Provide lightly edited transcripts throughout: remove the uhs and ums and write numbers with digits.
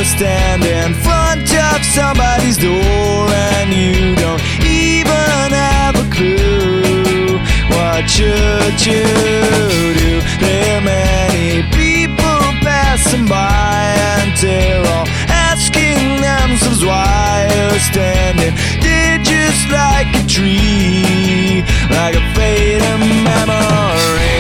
stand in front of somebody's door and you don't even have a clue. What should you do? There are many people passing by and they're all asking themselves why you're standing there just like a tree, like a fading memory.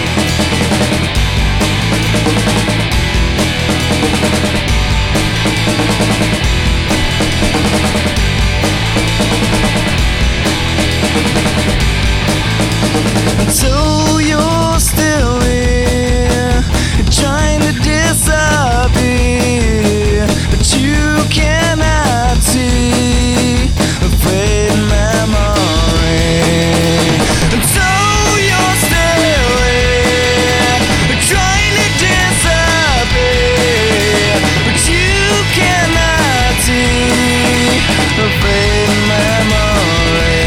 So you're still here, trying to disappear, but you cannot see a fading memory. So you're still here, trying to disappear, but you cannot see a fading memory.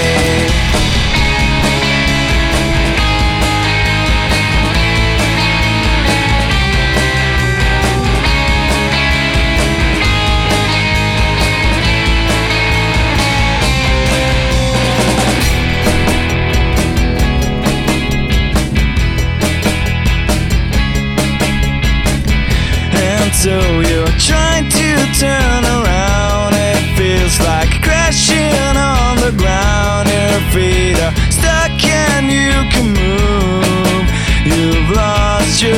So you're trying to turn around, it feels like crashing on the ground. Your feet are stuck and you can move. You've lost your